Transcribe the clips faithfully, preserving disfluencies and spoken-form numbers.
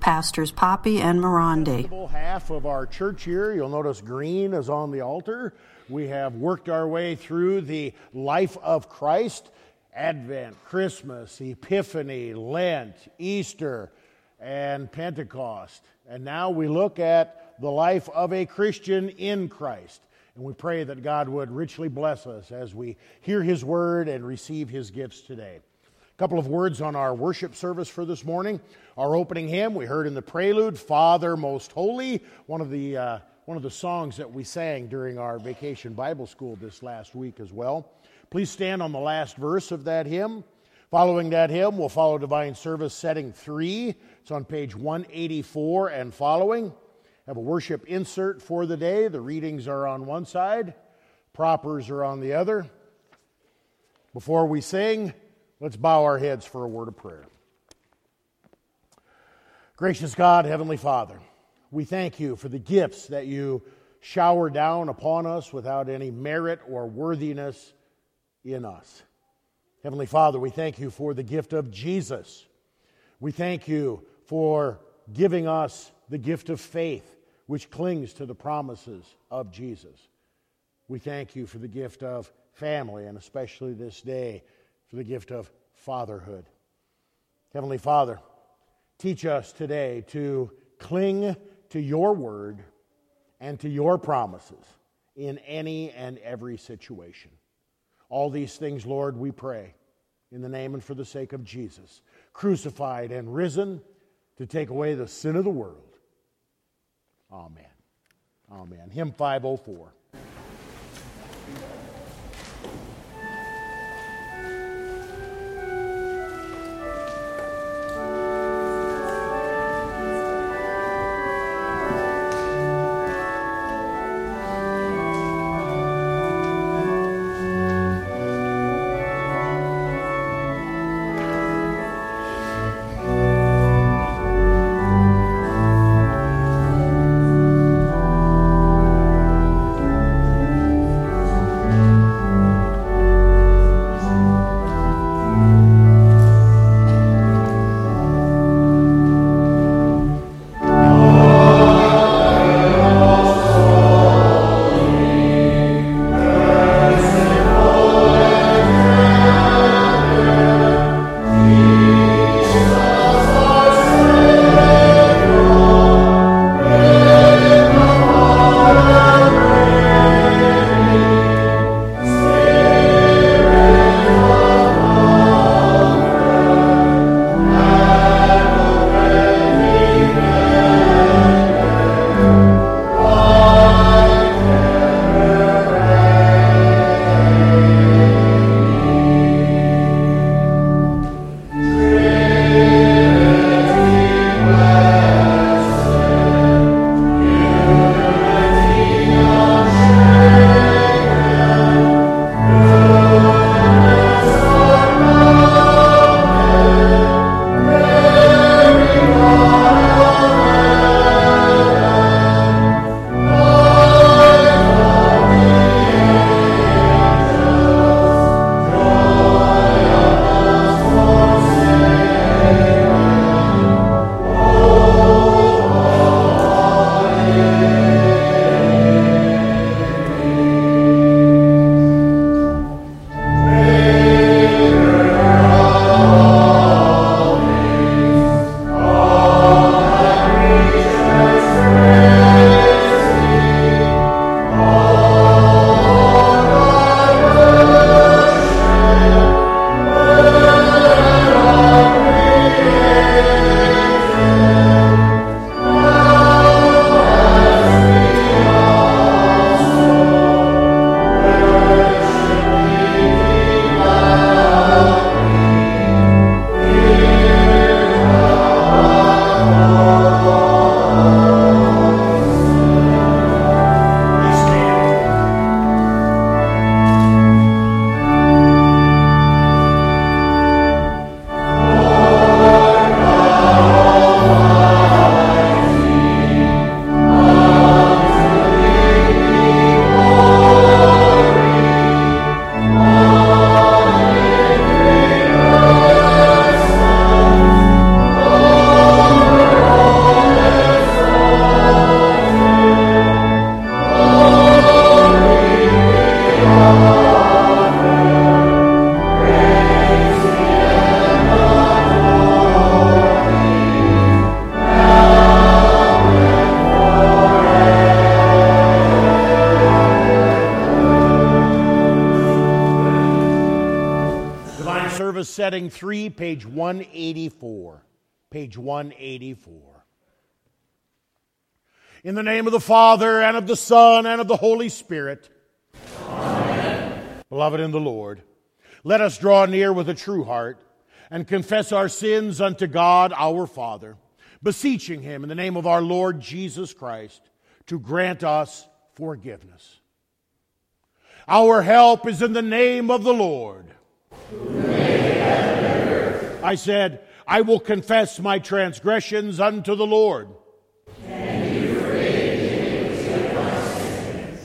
Pastors Poppy and Mirandi. Half of our church here, you'll notice green is on the altar. We have worked our way through the life of Christ, Advent, Christmas, Epiphany, Lent, Easter, and Pentecost. And now we look at the life of a Christian in Christ. And we pray that God would richly bless us as we hear His Word and receive His gifts today. A couple of words on our worship service for this morning. Our opening hymn, we heard in the prelude, Father Most Holy, one of the uh, one of the songs that we sang during our vacation Bible school this last week as well. Please stand on the last verse of that hymn. Following that hymn, we'll follow Divine Service Setting three. It's on page one eighty-four and following. Have a worship insert for the day. The readings are on one side, propers are on the other. Before we sing, let's bow our heads for a word of prayer. Gracious God, Heavenly Father, we thank you for the gifts that you shower down upon us without any merit or worthiness in us. Heavenly Father, we thank you for the gift of Jesus. We thank you for giving us the gift of faith, which clings to the promises of Jesus. We thank you for the gift of family, and especially this day, for the gift of fatherhood. Heavenly Father, teach us today to cling to your word and to your promises in any and every situation. All these things, Lord, we pray in the name and for the sake of Jesus, crucified and risen to take away the sin of the world. Amen. Amen. Hymn five oh four. Thank setting three, page one eighty-four. Page one eighty-four. In the name of the Father, and of the Son, and of the Holy Spirit. Amen. Beloved in the Lord, let us draw near with a true heart and confess our sins unto God our Father, beseeching Him in the name of our Lord Jesus Christ to grant us forgiveness. Our help is in the name of the Lord. Who made heaven and earth. I said, I will confess my transgressions unto the Lord. And you forgave the iniquity of my sins.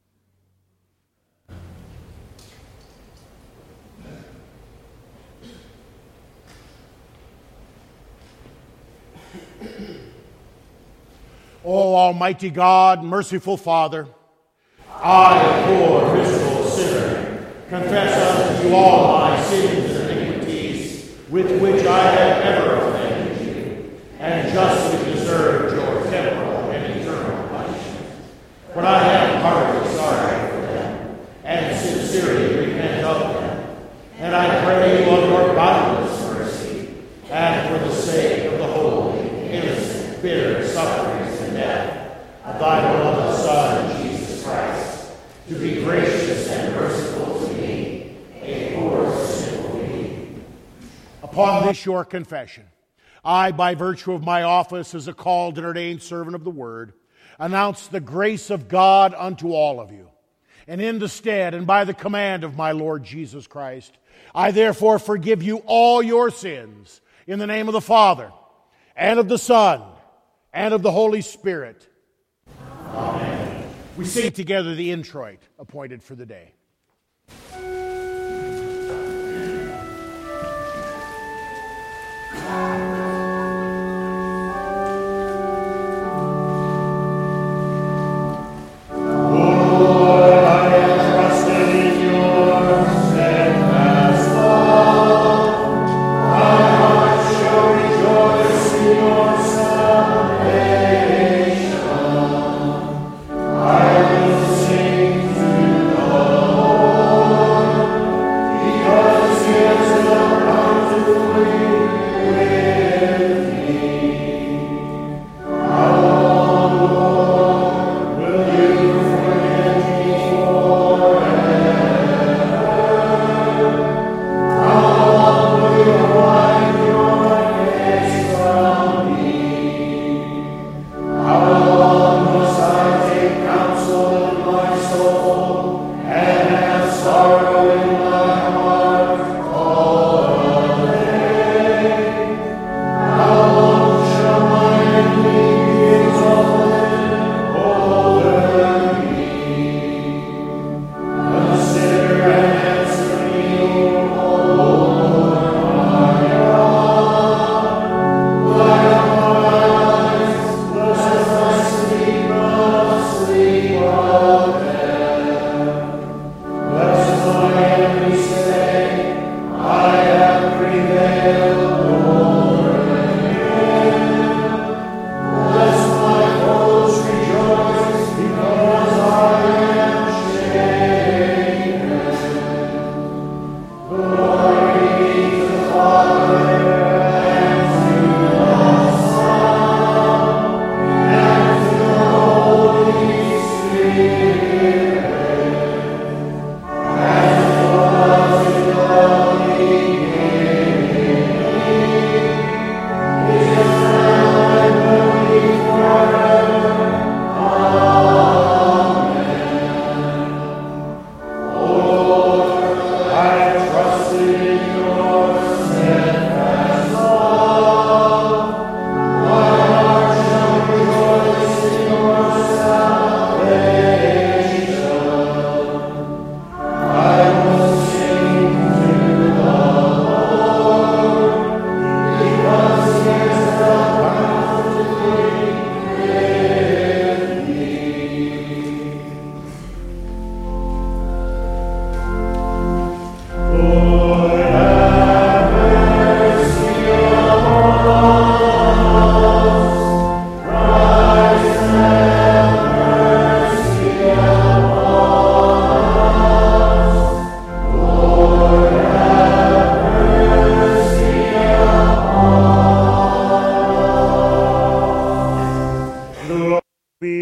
O Almighty God, merciful Father, I, a poor, miserable sinner, confess unto you all my sins and iniquities, with which I have ever offended you, and justly deserved your temporal and eternal punishment. But I am heartily sorry for them, and sincerely repent of them, and I pray you of your boundless mercy, and for the sake of the holy, innocent, bitter sufferings and death of thy beloved Son, Jesus Christ, to be gracious and merciful to me, a poor sinful being. Upon this your confession, I, by virtue of my office as a called and ordained servant of the Word, announce the grace of God unto all of you. And in the stead and by the command of my Lord Jesus Christ, I therefore forgive you all your sins in the name of the Father, and of the Son, and of the Holy Spirit. Amen. We sing together the introit appointed for the day. With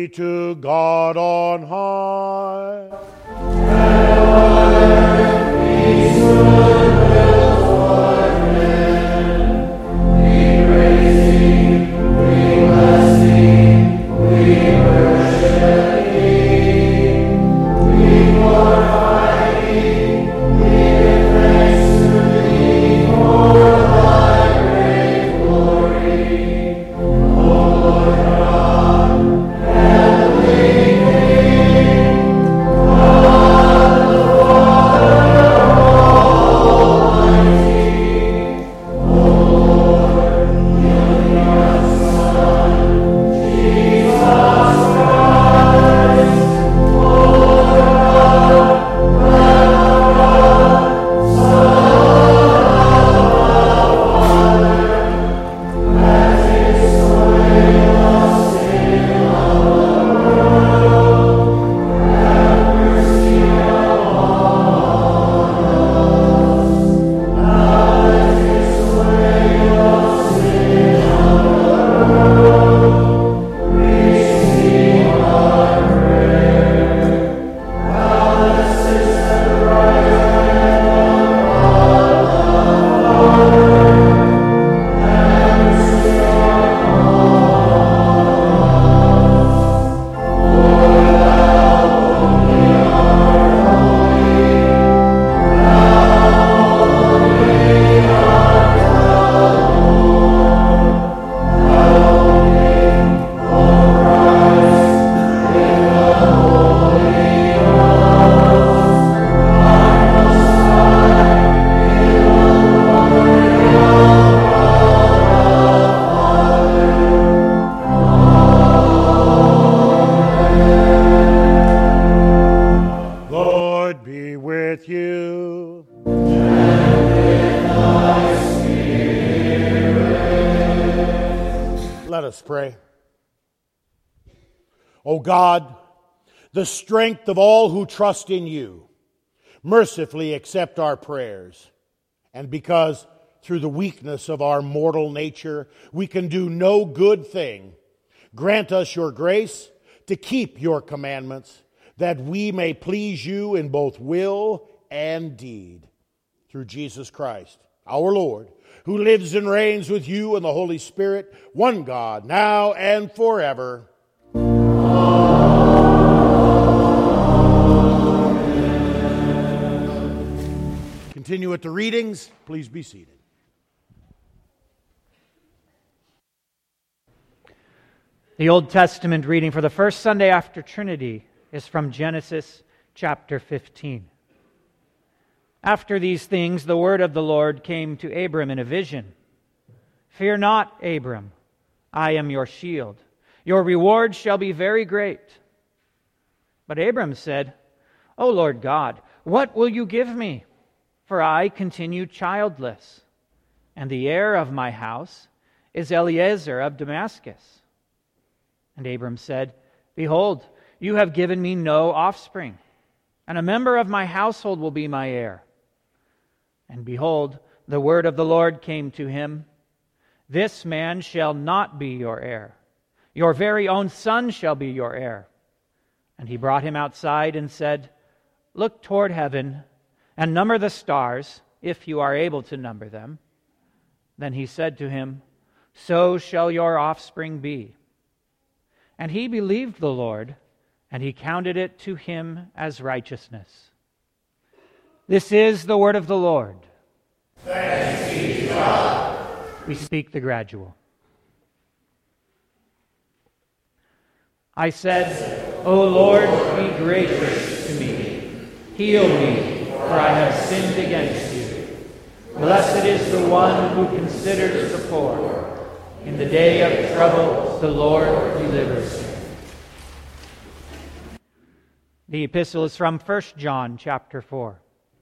be to God on high. O God, the strength of all who trust in you, mercifully accept our prayers. And because through the weakness of our mortal nature we can do no good thing, grant us your grace to keep your commandments, that we may please you in both will and deed. Through Jesus Christ, our Lord, who lives and reigns with you and the Holy Spirit, one God, now and forever. Continue with the readings. Please be seated. The Old Testament reading for the first Sunday after Trinity is from Genesis chapter fifteen. After these things, the word of the Lord came to Abram in a vision. Fear not, Abram, I am your shield. Your reward shall be very great. But Abram said, O Lord God, what will you give me? For I continue childless, and the heir of my house is Eliezer of Damascus. And Abram said, Behold, you have given me no offspring, and a member of my household will be my heir. And behold, the word of the Lord came to him, This man shall not be your heir. Your very own son shall be your heir. And he brought him outside and said, Look toward heaven and number the stars, if you are able to number them. Then he said to him, So shall your offspring be. And he believed the Lord, and he counted it to him as righteousness. This is the word of the Lord. Thanks be to God. We speak the gradual. I said, O Lord, be gracious to me. Heal me, for I have sinned against you. Blessed is the one who considers the poor. In the day of trouble, the Lord delivers him. The epistle is from First John chapter four.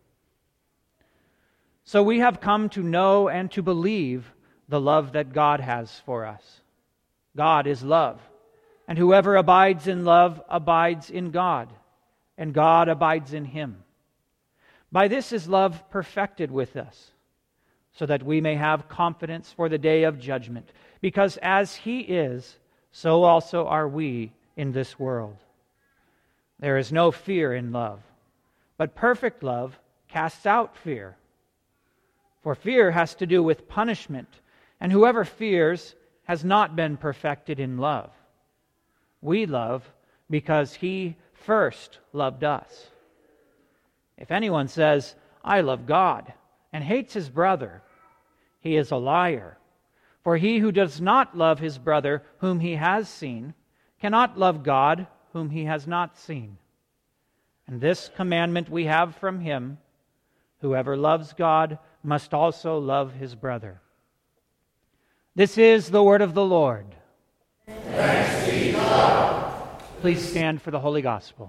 So we have come to know and to believe the love that God has for us. God is love, and whoever abides in love abides in God, and God abides in him. By this is love perfected with us, so that we may have confidence for the day of judgment. Because as he is, so also are we in this world. There is no fear in love, but perfect love casts out fear. For fear has to do with punishment, and whoever fears has not been perfected in love. We love because He first loved us. If anyone says, "I love God," and hates his brother, he is a liar. For he who does not love his brother whom he has seen cannot love God whom he has not seen. And this commandment we have from Him: whoever loves God must also love his brother. This is the word of the Lord. Thanks be to God. Please stand for the Holy Gospel.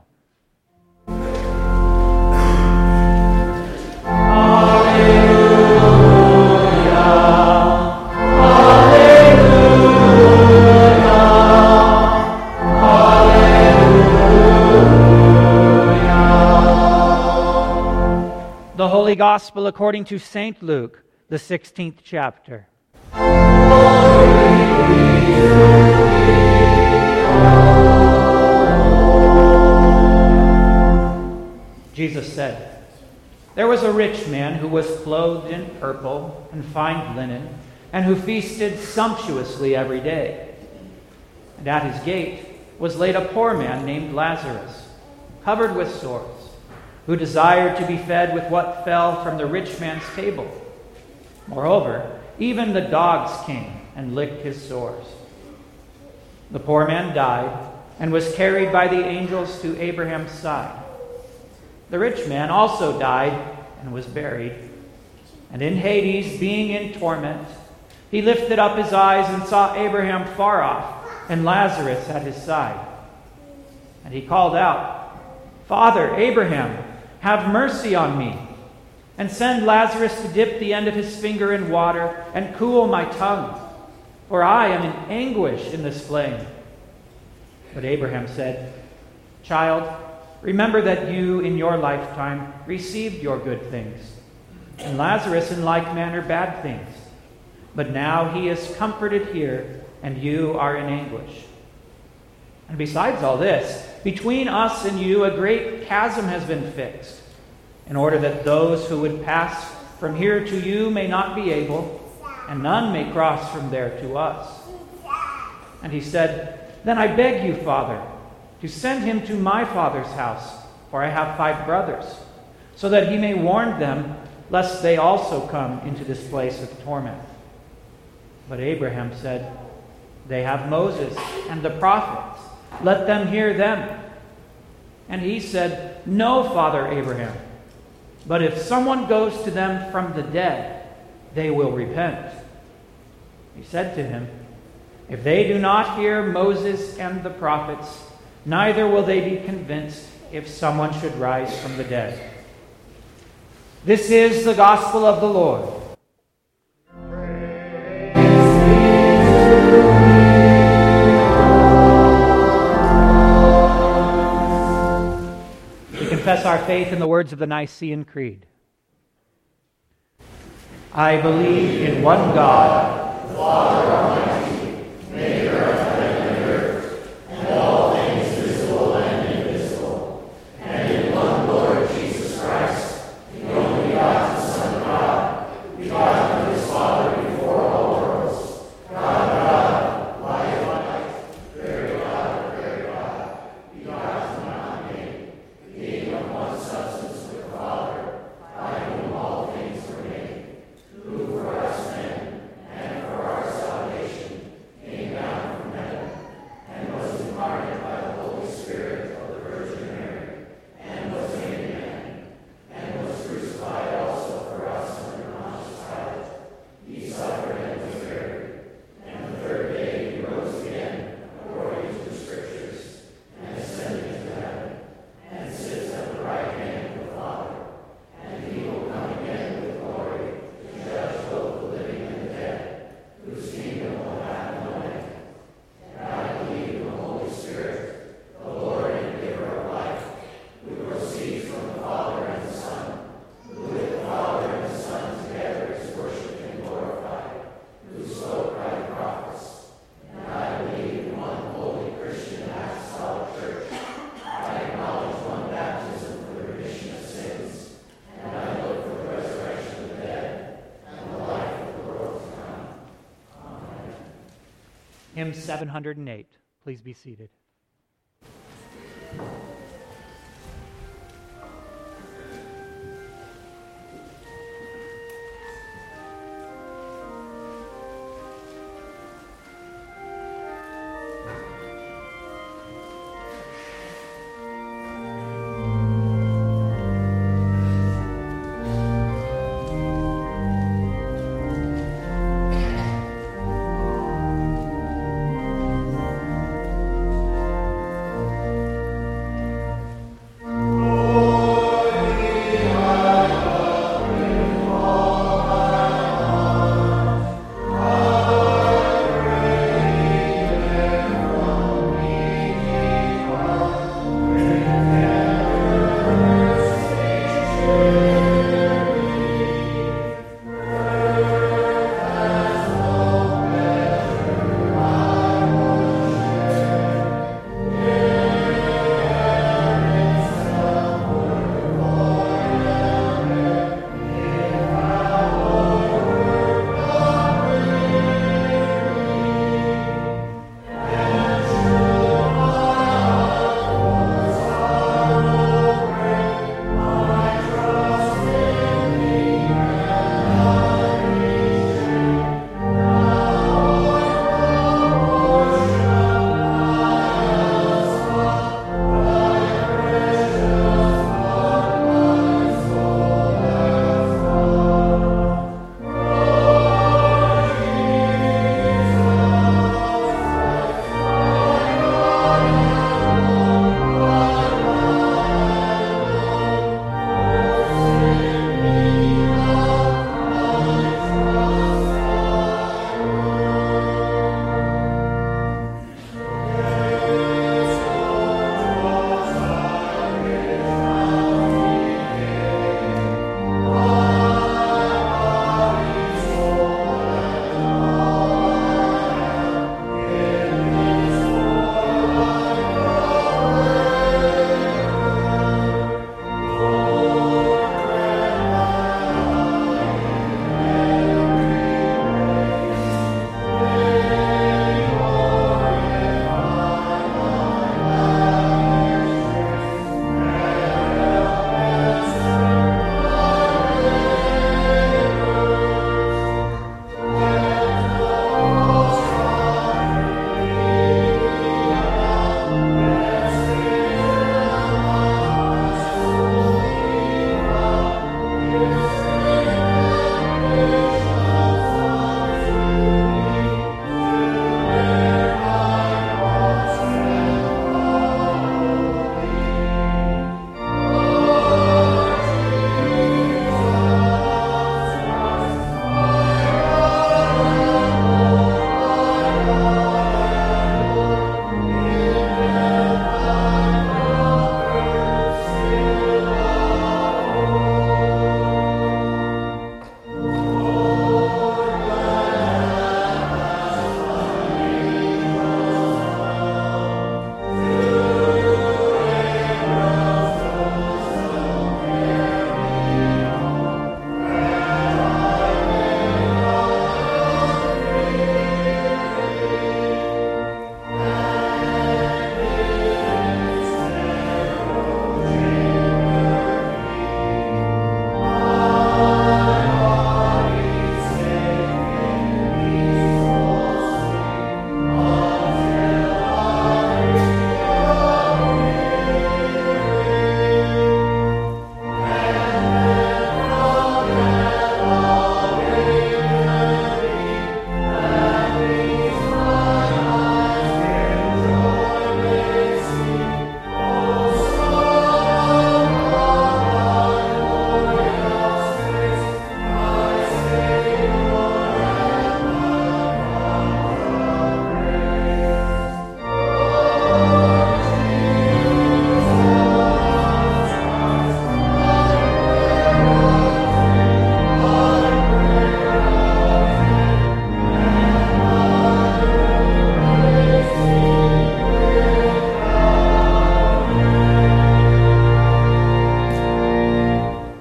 The Holy Gospel according to Saint Luke, the sixteenth chapter. Jesus said, "There was a rich man who was clothed in purple and fine linen, and who feasted sumptuously every day. And at his gate was laid a poor man named Lazarus, covered with sores, who desired to be fed with what fell from the rich man's table. Moreover, even the dogs came and licked his sores. The poor man died and was carried by the angels to Abraham's side. The rich man also died and was buried. And in Hades, being in torment, he lifted up his eyes and saw Abraham far off and Lazarus at his side. And he called out, 'Father Abraham, have mercy on me, and send Lazarus to dip the end of his finger in water and cool my tongue, for I am in anguish in this flame.' But Abraham said, 'Child, remember that you in your lifetime received your good things, and Lazarus in like manner bad things. But now he is comforted here, and you are in anguish. And besides all this, between us and you a great chasm has been fixed, in order that those who would pass from here to you may not be able, and none may cross from there to us.' And he said, 'Then I beg you, Father, to send him to my father's house, for I have five brothers, so that he may warn them, lest they also come into this place of torment.' But Abraham said, 'They have Moses and the prophets. Let them hear them.' And he said, 'No, Father Abraham, but if someone goes to them from the dead, they will repent.' He said to him, 'If they do not hear Moses and the prophets, neither will they be convinced if someone should rise from the dead.' This is the gospel of the Lord. We confess our faith in the words of the Nicene Creed. I believe in one God, Father Almighty, maker of heaven and earth, and all things visible and invisible, and in one Lord Jesus Christ, the only begotten Son of God, begotten of his Father before all worlds, God of God, light of light, very God of very God, begotten not made, being of one substance with the Father, by whom all things were made, who for us men and for our salvation Hymn seven hundred eight. Please be seated.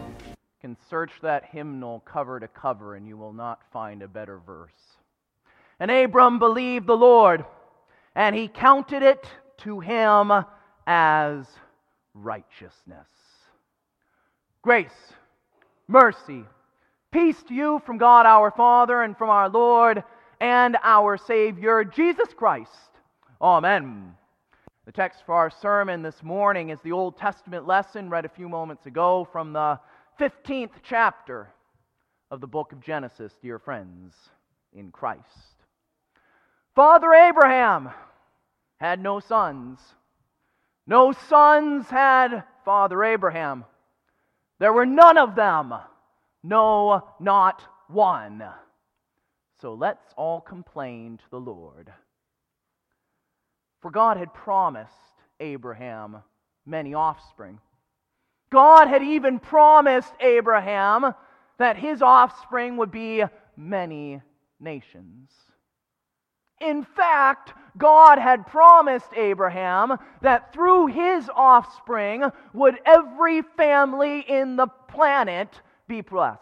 Search that hymnal cover to cover and you will not find a better verse. And Abram believed the Lord, and he counted it to him as righteousness. Grace, mercy, peace to you from God our Father and from our Lord and our Savior, Jesus Christ. Amen. The text for our sermon this morning is the Old Testament lesson read a few moments ago from the fifteenth chapter of the book of Genesis, dear friends, in Christ. Father Abraham had no sons. No sons had Father Abraham. There were none of them. No, not one. So let's all complain to the Lord. For God had promised Abraham many offspring. God had even promised Abraham that his offspring would be many nations. In fact, God had promised Abraham that through his offspring would every family in the planet be blessed.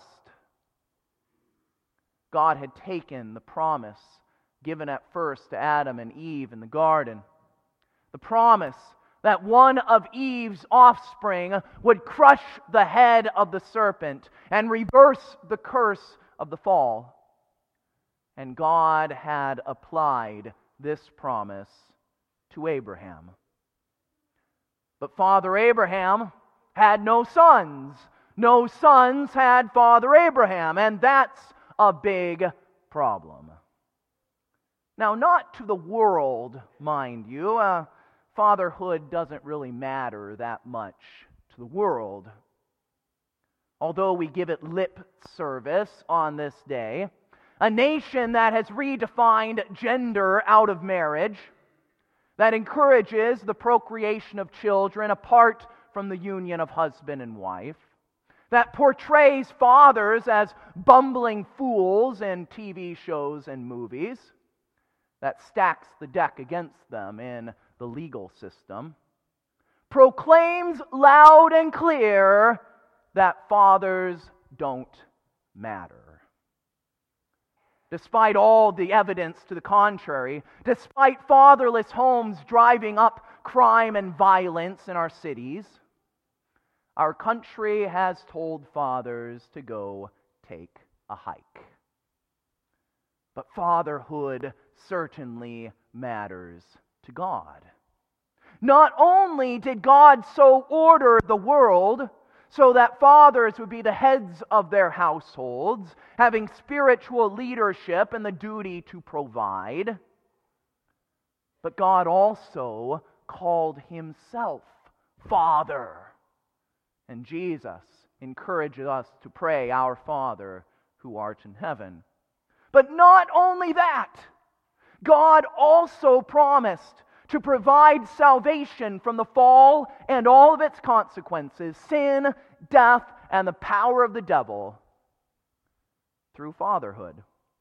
God had taken the promise given at first to Adam and Eve in the garden, the promise that one of Eve's offspring would crush the head of the serpent and reverse the curse of the fall. And God had applied this promise to Abraham. But Father Abraham had no sons. No sons had Father Abraham, and that's a big problem. Now, not to the world, mind you. Uh, fatherhood doesn't really matter that much to the world. Although we give it lip service on this day, a nation that has redefined gender out of marriage, that encourages the procreation of children apart from the union of husband and wife, that portrays fathers as bumbling fools in T V shows and movies, that stacks the deck against them in the legal system, proclaims loud and clear that fathers don't matter. Despite all the evidence to the contrary, despite fatherless homes driving up crime and violence in our cities, our country has told fathers to go take a hike. But fatherhood certainly matters to God. Not only did God so order the world so that fathers would be the heads of their households, having spiritual leadership and the duty to provide, but God also called himself Father. And Jesus encourages us to pray, Our Father who art in heaven. But not only that, God also promised to provide salvation from the fall and all of its consequences, sin, death, and the power of the devil, through fatherhood.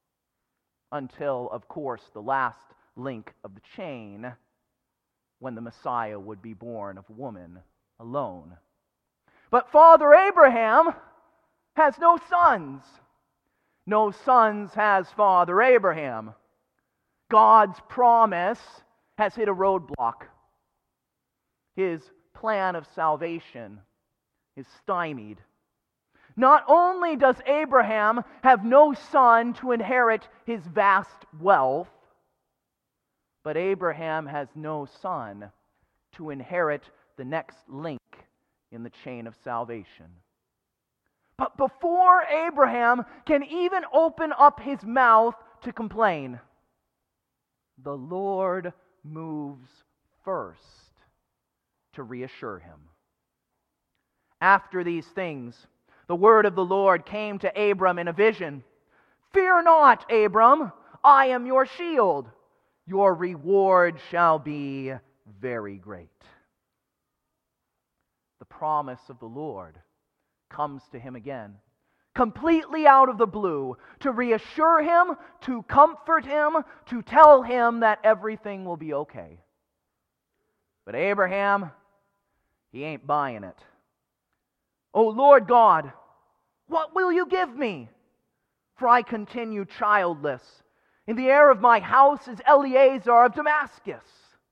Until, of course, the last link of the chain, when the Messiah would be born of woman alone. But Father Abraham has no sons. No sons has Father Abraham. God's promise has hit a roadblock. His plan of salvation is stymied. Not only does Abraham have no son to inherit his vast wealth, but Abraham has no son to inherit the next link in the chain of salvation. But before Abraham can even open up his mouth to complain, the Lord moves first to reassure him. After these things, the word of the Lord came to Abram in a vision. Fear not, Abram, I am your shield. Your reward shall be very great. The promise of the Lord comes to him again, completely out of the blue, to reassure him, to comfort him, to tell him that everything will be okay. But Abraham, he ain't buying it. O Lord God, what will you give me? For I continue childless, And the heir of my house is Eleazar of Damascus.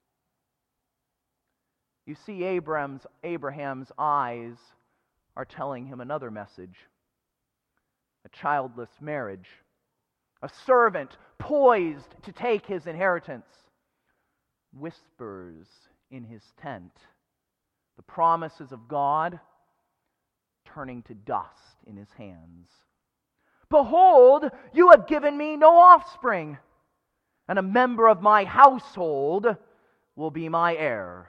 You see, Abraham's, Abraham's eyes are telling him another message. A childless marriage. A servant poised to take his inheritance. Whispers in his tent. The promises of God turning to dust in his hands. Behold, you have given me no offspring, and a member of my household will be my heir.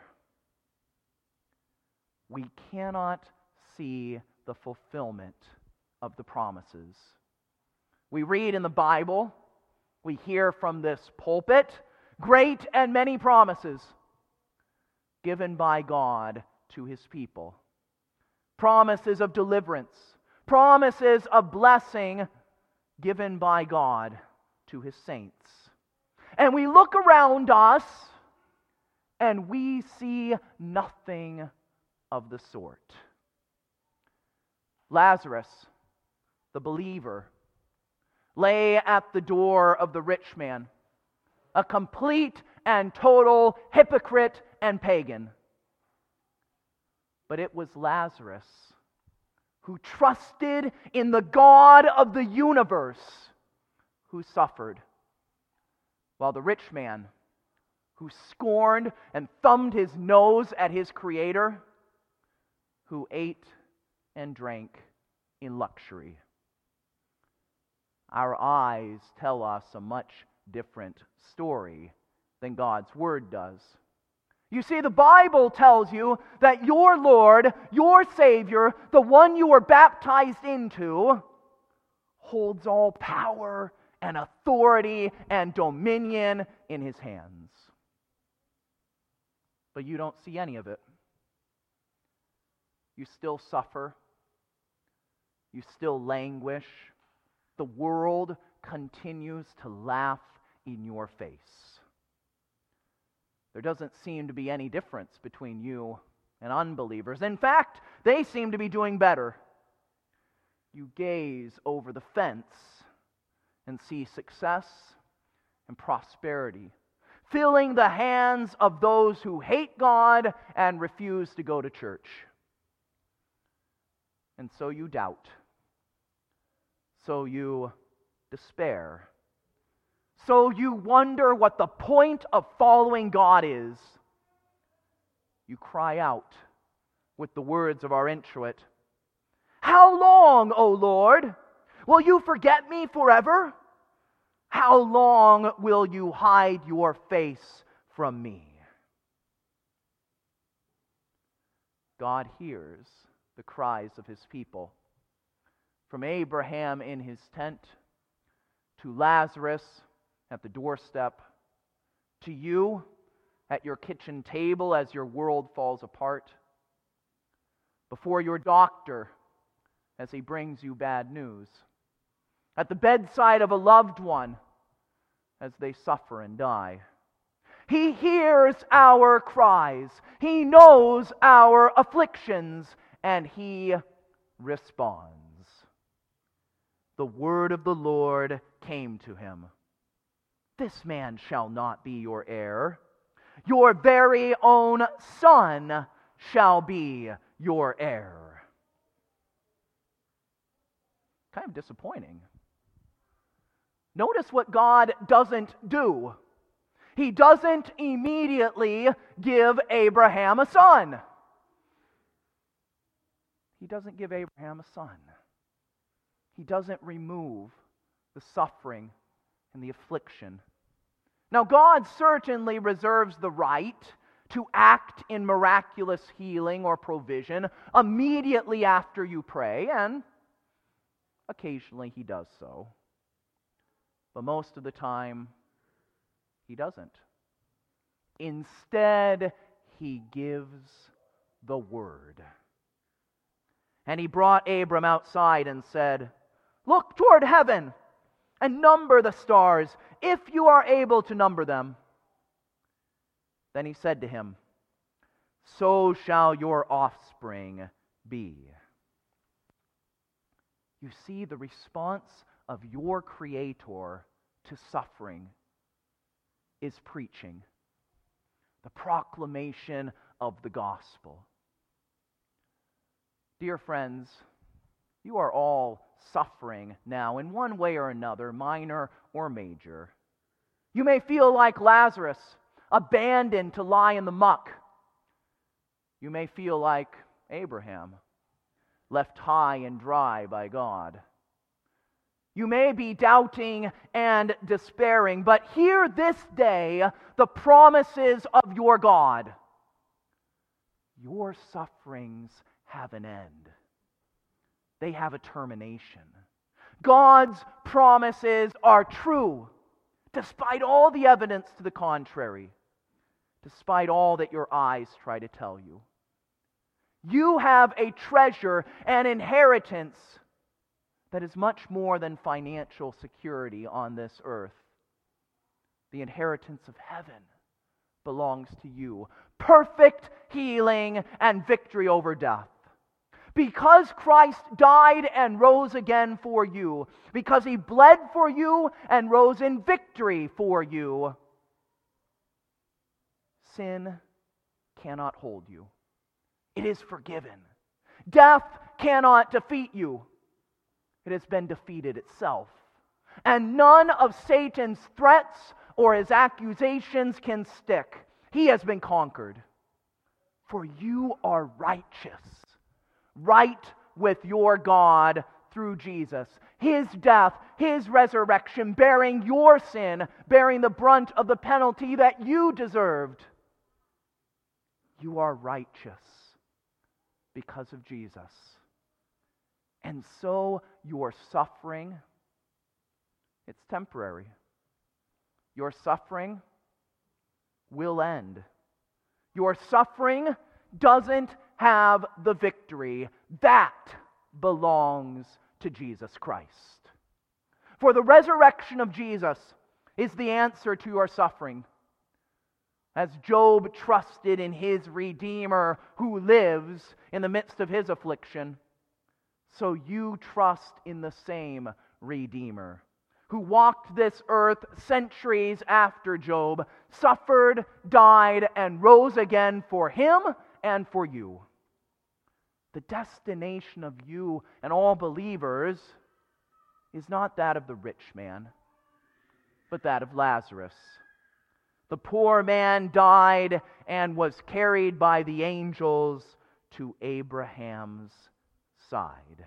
We cannot see the fulfillment of the promises. We read in the Bible, we hear from this pulpit, great and many promises given by God to His people. Promises of deliverance, promises of blessing given by God to His saints. And we look around us and we see nothing of the sort. Lazarus, the believer, lay at the door of the rich man, a complete and total hypocrite and pagan. But it was Lazarus who trusted in the God of the universe who suffered, while the rich man who scorned and thumbed his nose at his Creator, who ate and drank in luxury. Our eyes tell us a much different story than God's Word does. You see, the Bible tells you that your Lord, your Savior, the one you were baptized into, holds all power and authority and dominion in His hands. But you don't see any of it. You still suffer. You still languish. The world continues to laugh in your face. There doesn't seem to be any difference between you and unbelievers. In fact, they seem to be doing better. You gaze over the fence and see success and prosperity, filling the hands of those who hate God and refuse to go to church. And so you doubt. So you despair. So you wonder what the point of following God is. You cry out with the words of our introit, "How long, O Lord? Will you forget me forever? How long will you hide your face from me?" God hears the cries of His people. From Abraham in his tent, to Lazarus at the doorstep, to you at your kitchen table as your world falls apart, before your doctor as he brings you bad news, at the bedside of a loved one as they suffer and die. He hears our cries. He knows our afflictions, and He responds. The word of the Lord came to him. "This man shall not be your heir. Your very own son shall be your heir." Kind of disappointing. Notice what God doesn't do. He doesn't immediately give Abraham a son. He doesn't give Abraham a son. He doesn't remove the suffering and the affliction. Now, God certainly reserves the right to act in miraculous healing or provision immediately after you pray, and occasionally He does so. But most of the time, He doesn't. Instead, He gives the word. And He brought Abram outside and said, "Look toward heaven and number the stars, if you are able to number them." Then He said to him, "So shall your offspring be." You see, the response of your Creator to suffering is preaching, the proclamation of the gospel. Dear friends, you are all suffering now in one way or another, minor or major. You may feel like Lazarus, abandoned to lie in the muck. You may feel like Abraham, left high and dry by God. You may be doubting and despairing, but hear this day the promises of your God. Your sufferings have an end. They have a termination. God's promises are true, despite all the evidence to the contrary, despite all that your eyes try to tell you. You have a treasure, an inheritance that is much more than financial security on this earth. The inheritance of heaven belongs to you. Perfect healing and victory over death. Because Christ died and rose again for you, because He bled for you and rose in victory for you, sin cannot hold you. It is forgiven. Death cannot defeat you. It has been defeated itself. And none of Satan's threats or his accusations can stick. He has been conquered. For you are righteous, right with your God through Jesus. His death, His resurrection, bearing your sin, bearing the brunt of the penalty that you deserved. You are righteous because of Jesus. And so your suffering, it's temporary. Your suffering will end. Your suffering doesn't have the victory. That belongs to Jesus Christ. For the resurrection of Jesus is the answer to your suffering. As Job trusted in his Redeemer who lives in the midst of his affliction, so you trust in the same Redeemer who walked this earth centuries after Job, suffered, died, and rose again for him and for you. The destination of you and all believers is not that of the rich man, but that of Lazarus. The poor man died and was carried by the angels to Abraham's side.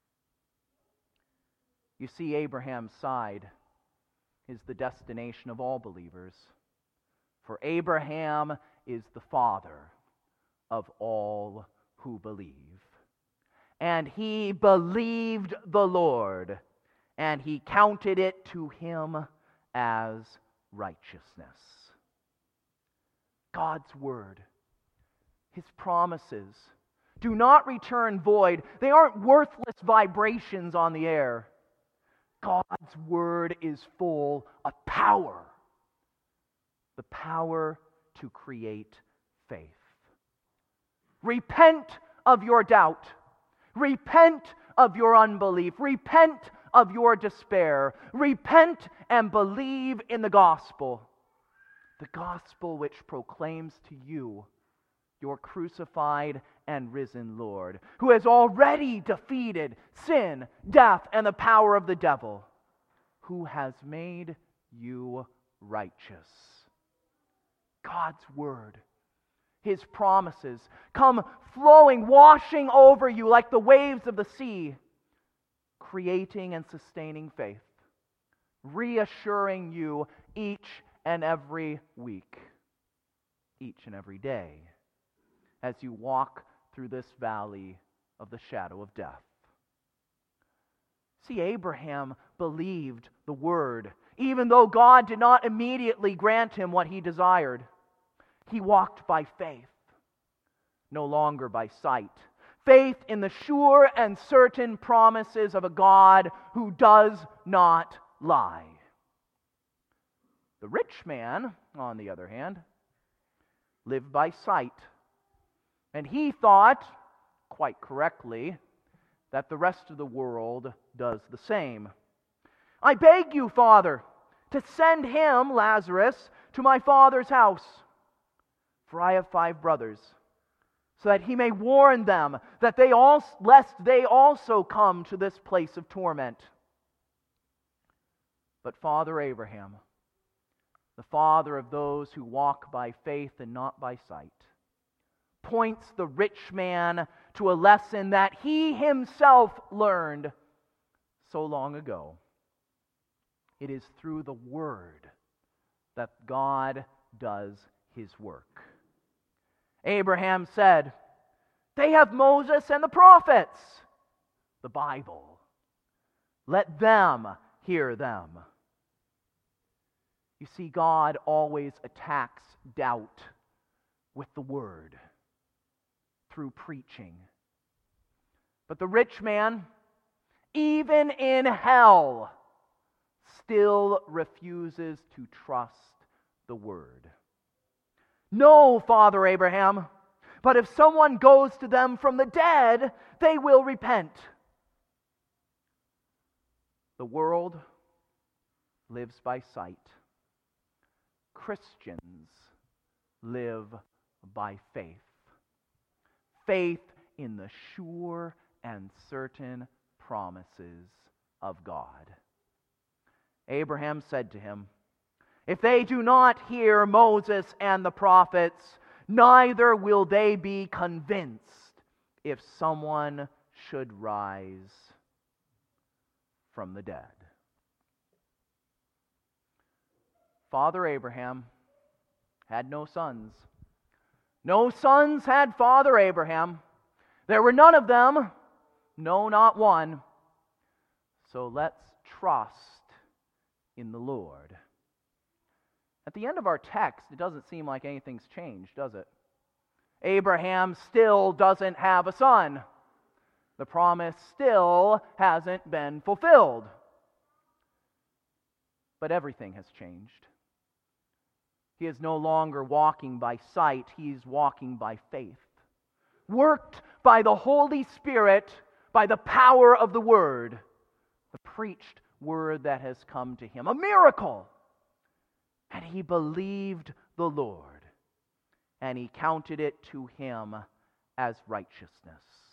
You see, Abraham's side is the destination of all believers. For Abraham is the father of all who believe. And he believed the Lord, and He counted it to him as righteousness. God's Word, His promises, do not return void. They aren't worthless vibrations on the air. God's Word is full of power. The power to create faith. Repent of your doubt. Repent of your unbelief. Repent of your despair. Repent and believe in the gospel. The gospel which proclaims to you your crucified and risen Lord, who has already defeated sin, death, and the power of the devil, who has made you righteous. God's Word, His promises, come flowing, washing over you like the waves of the sea, creating and sustaining faith, reassuring you each and every week, each and every day, as you walk through this valley of the shadow of death. See, Abraham believed the Word, even though God did not immediately grant him what he desired. He walked by faith, no longer by sight. Faith in the sure and certain promises of a God who does not lie. The rich man, on the other hand, lived by sight. And he thought, quite correctly, that the rest of the world does the same. I beg you, Father, to send him, Lazarus, to my father's house. For I have five brothers, so that he may warn them, that they all, lest they also come to this place of torment. But Father Abraham, the father of those who walk by faith and not by sight, points the rich man to a lesson that he himself learned so long ago. It is through the Word that God does His work. Abraham said, "They have Moses and the prophets," the Bible. "Let them hear them." You see, God always attacks doubt with the Word, through preaching. But the rich man, even in hell, still refuses to trust the Word. "No, Father Abraham, but if someone goes to them from the dead, they will repent." The world lives by sight. Christians live by faith. Faith in the sure and certain promises of God. Abraham said to him, "If they do not hear Moses and the prophets, neither will they be convinced if someone should rise from the dead." Father Abraham had no sons. No sons had Father Abraham. There were none of them, no, not one. So let's trust in the Lord. At the end of our text, it doesn't seem like anything's changed, does it? Abraham still doesn't have a son. The promise still hasn't been fulfilled. But everything has changed. He is no longer walking by sight, he's walking by faith. Worked by the Holy Spirit, by the power of the Word, the preached Word that has come to him. A miracle! And he believed the Lord, and he counted it to him as righteousness.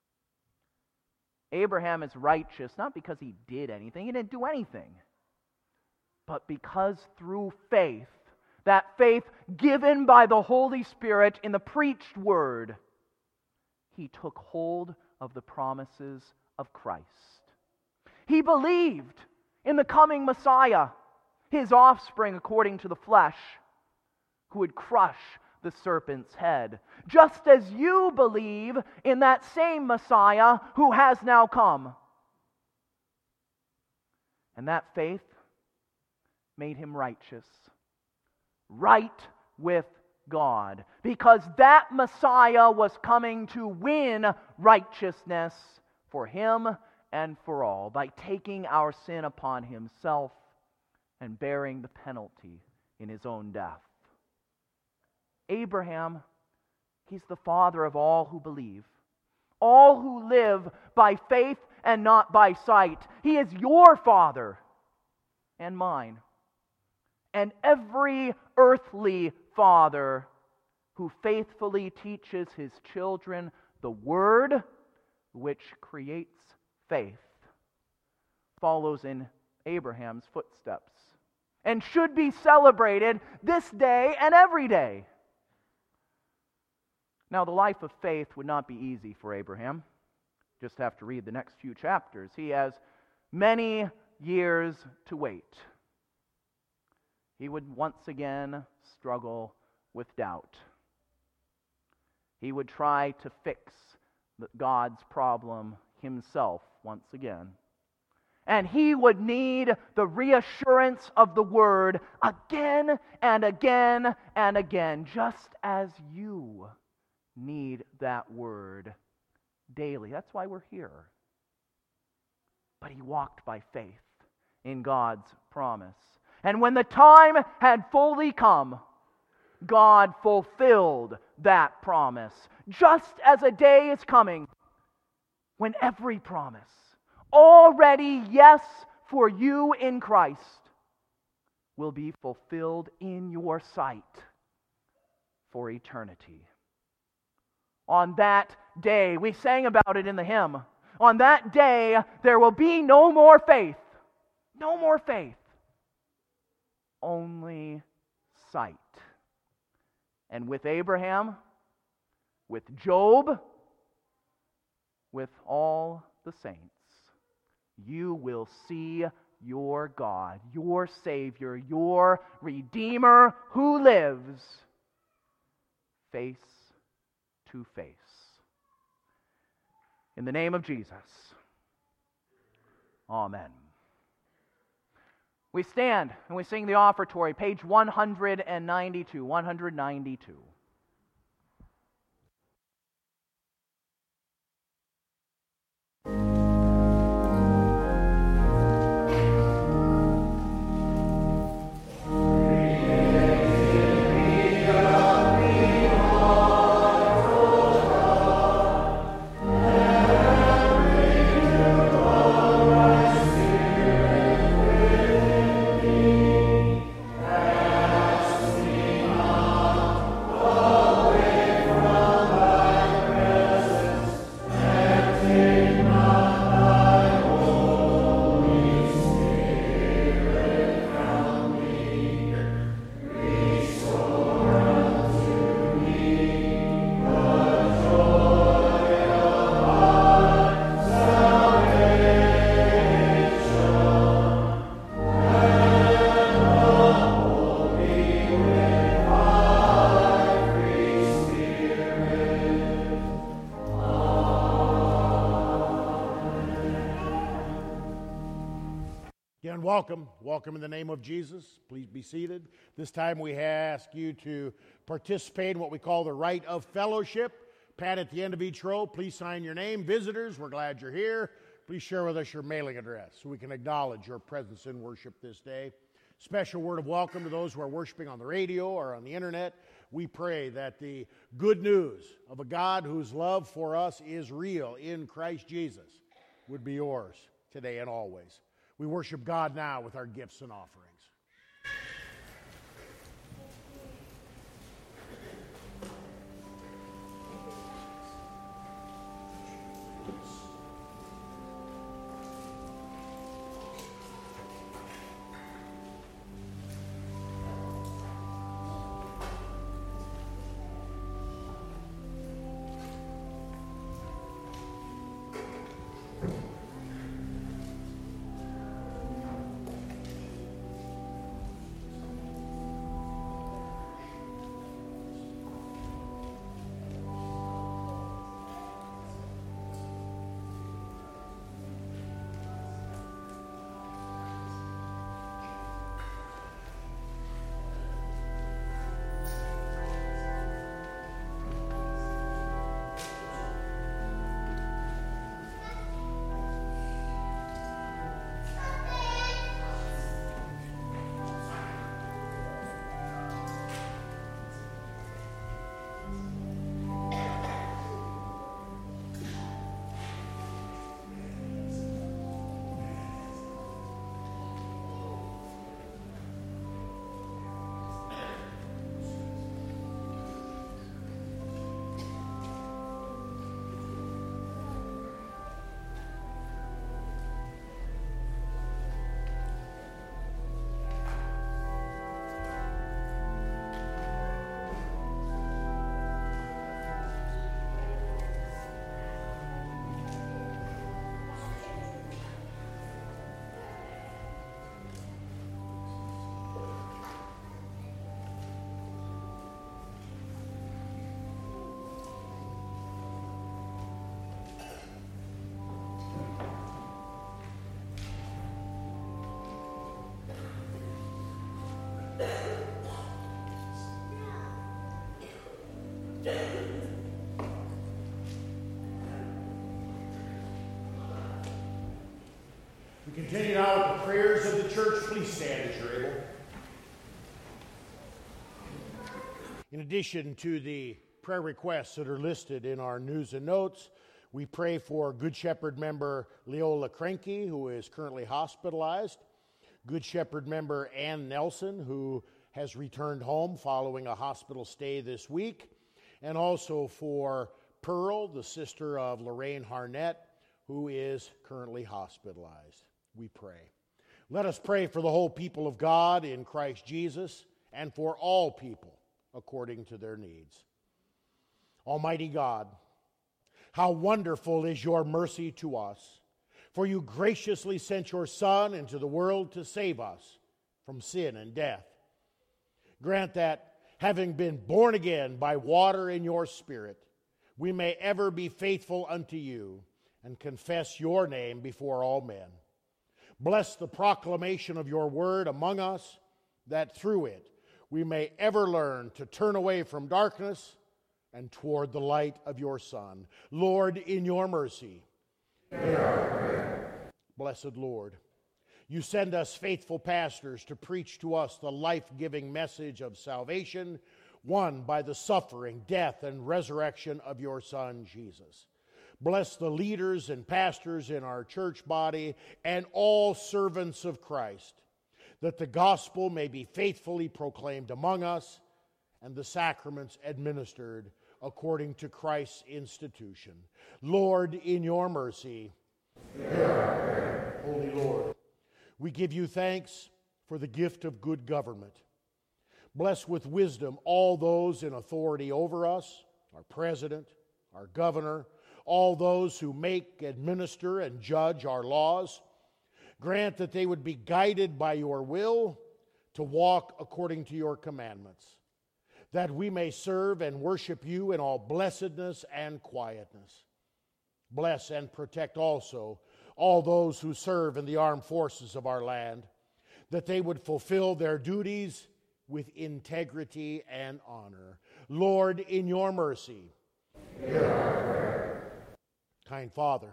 Abraham is righteous not because he did anything, he didn't do anything, but because through faith, that faith given by the Holy Spirit in the preached Word, he took hold of the promises of Christ. He believed in the coming Messiah, his offspring according to the flesh, who would crush the serpent's head, just as you believe in that same Messiah who has now come. And that faith made him righteous. Right with God, because that Messiah was coming to win righteousness for him and for all by taking our sin upon himself and bearing the penalty in his own death. Abraham, he's the father of all who believe, all who live by faith and not by sight. He is your father and mine. And every earthly father who faithfully teaches his children the Word which creates faith follows in Abraham's footsteps and should be celebrated this day and every day. Now, the life of faith would not be easy for Abraham. Just have to read the next few chapters. He has many years to wait. He would once again struggle with doubt. He would try to fix God's problem himself once again. And he would need the reassurance of the Word again and again and again, just as you need that Word daily. That's why we're here. But he walked by faith in God's promise. And when the time had fully come, God fulfilled that promise, just as a day is coming when every promise, already yes for you in Christ, will be fulfilled in your sight for eternity. On that day, we sang about it in the hymn, on that day there will be no more faith, no more faith, only sight. And with Abraham, with Job, with all the saints, you will see your God, your Savior, your Redeemer who lives face to face. In the name of Jesus, amen. We stand and we sing the offertory, page one ninety-two, one ninety-two. Welcome. Welcome in the name of Jesus. Please be seated. This time we ask you to participate in what we call the rite of fellowship. Pat at the end of each row, please sign your name. Visitors, we're glad you're here. Please share with us your mailing address so we can acknowledge your presence in worship this day. Special word of welcome to those who are worshiping on the radio or on the internet. We pray that the good news of a God whose love for us is real in Christ Jesus would be yours today and always. We worship God now with our gifts and offerings. We continue now with the prayers of the church. Please stand as you're able. In addition to the prayer requests that are listed in our news and notes, we pray for Good Shepherd member Leola Krenke, who is currently hospitalized. Good Shepherd member Ann Nelson, who has returned home following a hospital stay this week, and also for Pearl, the sister of Lorraine Harnett, who is currently hospitalized. We pray. Let us pray for the whole people of God in Christ Jesus and for all people according to their needs. Almighty God, how wonderful is your mercy to us, for you graciously sent your Son into the world to save us from sin and death. Grant that, having been born again by water in your Spirit, we may ever be faithful unto you and confess your name before all men. Bless the proclamation of your word among us, that through it we may ever learn to turn away from darkness and toward the light of your Son. Lord, in your mercy, hear our prayer. Blessed Lord, you send us faithful pastors to preach to us the life-giving message of salvation, won by the suffering, death, and resurrection of your Son, Jesus. Bless the leaders and pastors in our church body and all servants of Christ, that the gospel may be faithfully proclaimed among us and the sacraments administered according to Christ's institution. Lord, in your mercy, hear our prayer. Holy Lord, we give you thanks for the gift of good government. Bless with wisdom all those in authority over us, our president, our governor, all those who make, administer, and judge our laws. Grant that they would be guided by your will to walk according to your commandments, that we may serve and worship you in all blessedness and quietness. Bless and protect also all those who serve in the armed forces of our land, that they would fulfill their duties with integrity and honor. Lord, in your mercy, hear our prayer. Kind Father,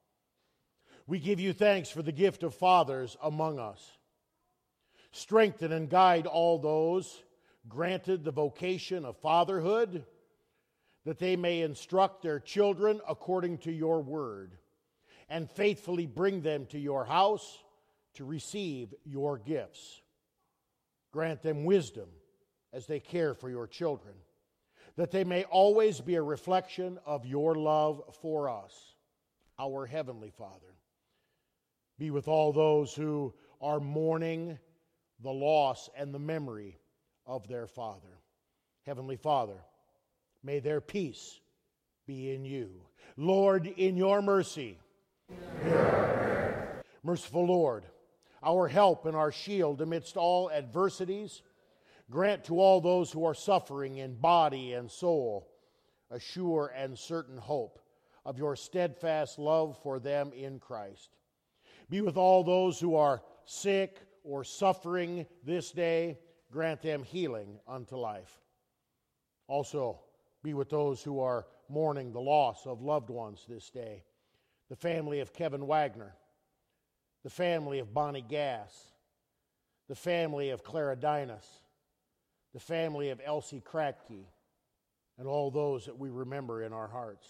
we give you thanks for the gift of fathers among us. Strengthen and guide all those granted the vocation of fatherhood, that they may instruct their children according to your word, and faithfully bring them to your house to receive your gifts. Grant them wisdom as they care for your children, that they may always be a reflection of your love for us, our Heavenly Father. Be with all those who are mourning the loss and the memory of their father. Heavenly Father, may their peace be in you. Lord, in your mercy, hear our prayer. Merciful Lord, our help and our shield amidst all adversities, grant to all those who are suffering in body and soul a sure and certain hope of your steadfast love for them in Christ. Be with all those who are sick or suffering this day. Grant them healing unto life. Also, be with those who are mourning the loss of loved ones this day. The family of Kevin Wagner, the family of Bonnie Gass, the family of Clara Dinas, the family of Elsie Kratke, and all those that we remember in our hearts.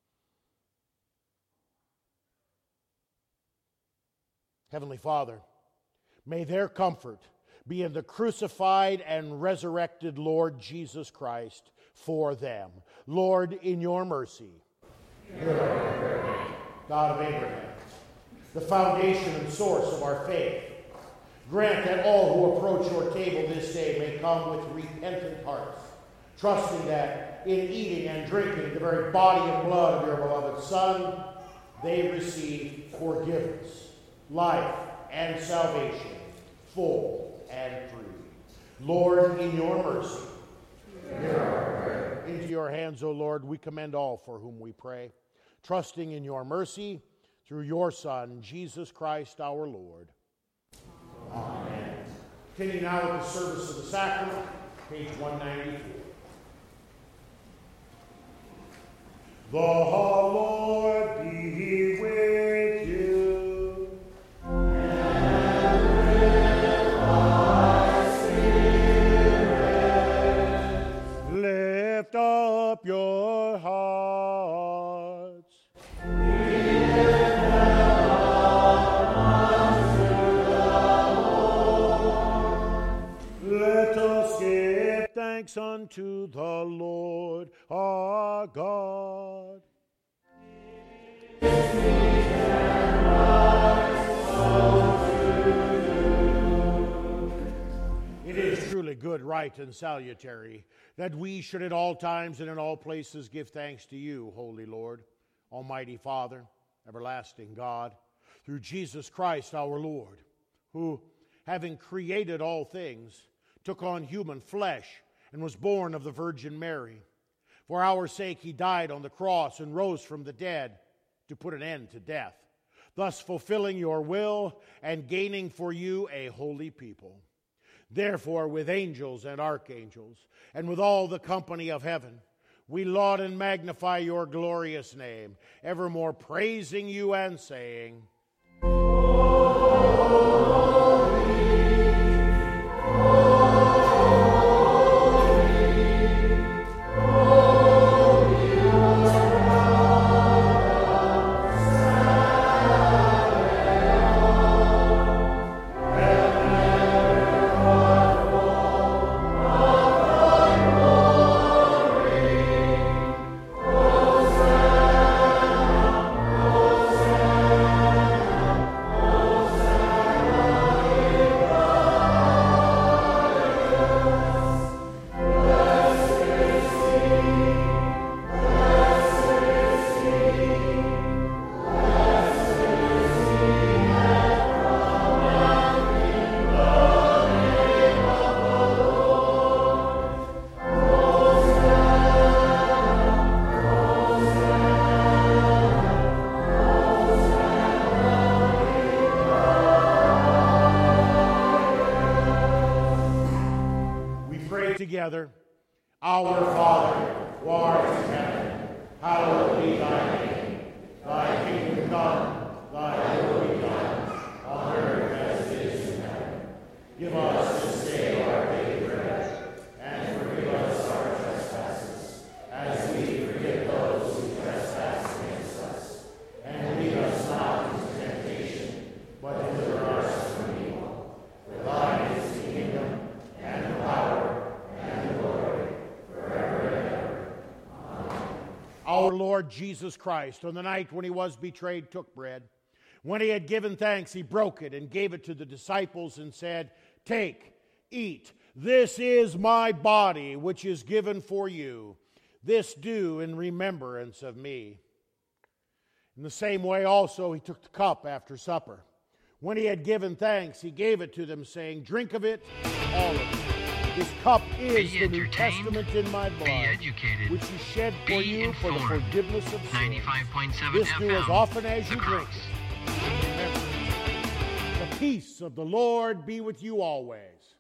Heavenly Father, may their comfort be in the crucified and resurrected Lord Jesus Christ for them. Lord, in your mercy, hear our prayer. God of Abraham, the foundation and source of our faith, grant that all who approach your table this day may come with repentant hearts, trusting that in eating and drinking the very body and blood of your beloved Son, they receive forgiveness, life, and salvation, full and free. Lord, in your mercy, hear our prayer. Into your hands, O Lord, we commend all for whom we pray, trusting in your mercy through your Son, Jesus Christ our Lord. Amen. Continuing now with the service of the sacrament, page one ninety-four. The Lord be with you. And with thy spirit. Lift up your hearts. We lift them up unto the Lord. thanks unto the Lord our God. It is truly good, right, and salutary that we should at all times and in all places give thanks to you, Holy Lord, Almighty Father, everlasting God, through Jesus Christ our Lord, who, having created all things, took on human flesh and was born of the Virgin Mary. For our sake he died on the cross and rose from the dead to put an end to death, thus fulfilling your will and gaining for you a holy people. Therefore, with angels and archangels, and with all the company of heaven, we laud and magnify your glorious name, evermore praising you and saying, together. Our Father, who art in heaven, hallowed be thy name. Thy kingdom come, thy will be done, on earth as it is in heaven. Give us this day our daily bread, and forgive us our trespasses, as we forgive those who trespass against us. And lead us not into temptation, but deliver us from evil. For thine is the kingdom, and the power, our Lord Jesus Christ, on the night when he was betrayed, took bread. When he had given thanks, he broke it and gave it to the disciples and said, "Take, eat. This is my body, which is given for you. This do in remembrance of me." In the same way also he took the cup after supper. When he had given thanks, he gave it to them, saying, "Drink of it, all of it. This cup is the New Testament in my blood, which is shed for you for the forgiveness of sins. ninety-five point seven This do as often as you drink it. Remember, the peace of the Lord be with you always.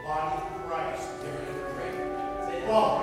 body of Christ, given in grace. Well,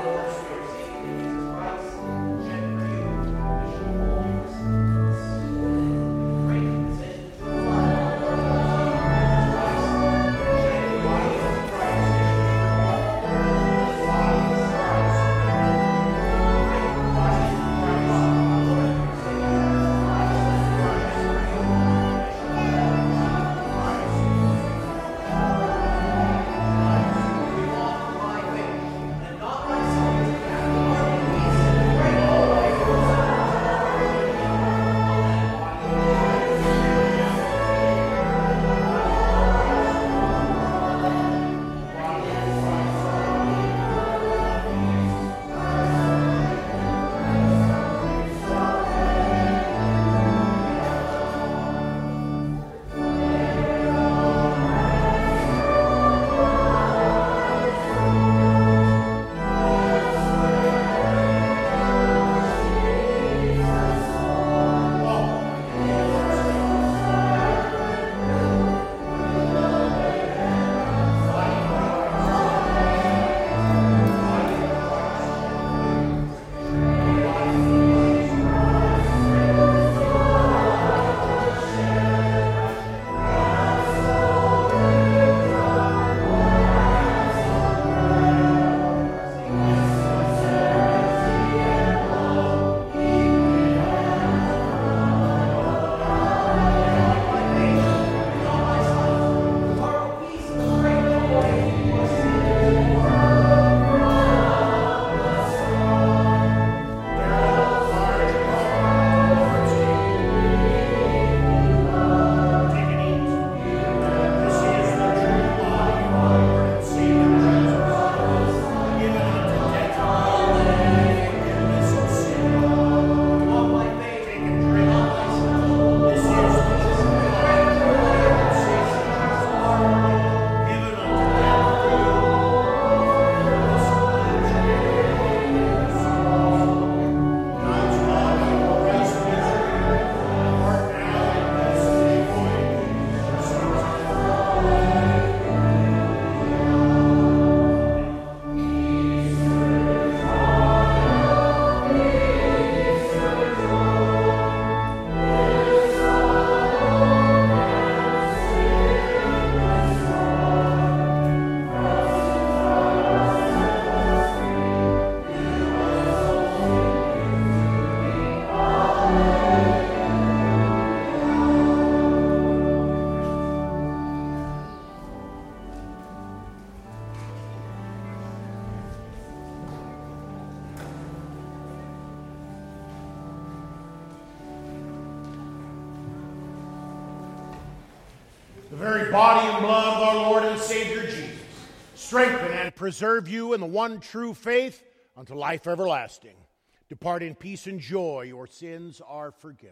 the very body and blood of our Lord and Savior Jesus, strengthen and preserve you in the one true faith unto life everlasting. Depart in peace and joy, your sins are forgiven.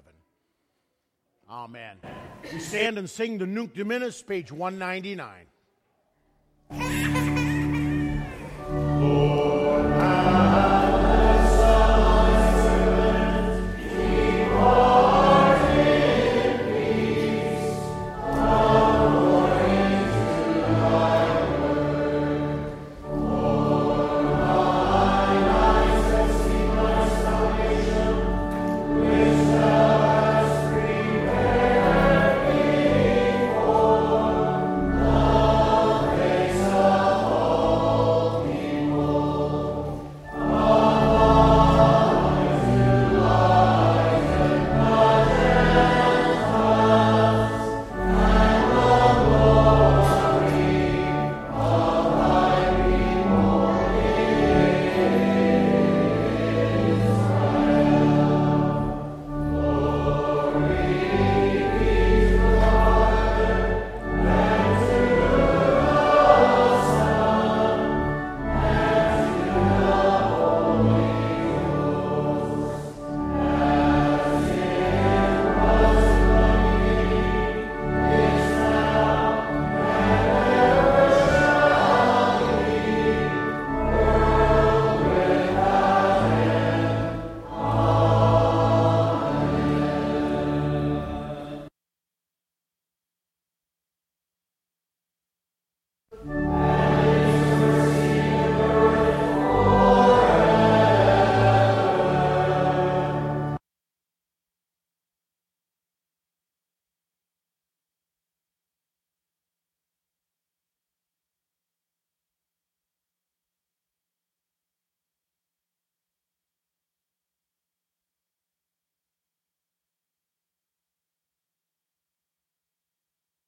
Amen. We stand and sing the Nunc Dimittis, page one ninety-nine. Lord, I